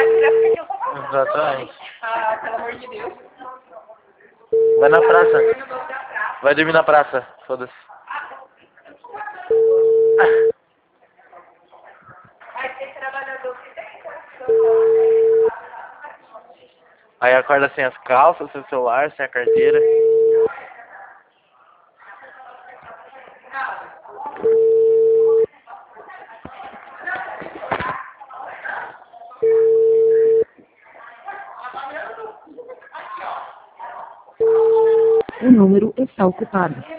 Exatamente. Ah, pelo amor de Deus. Vai na praça. Vai dormir na praça. Foda-se. Vai ter trabalhador que tem. Aí acorda sem as calças, sem o celular, sem a carteira. O número está ocupado.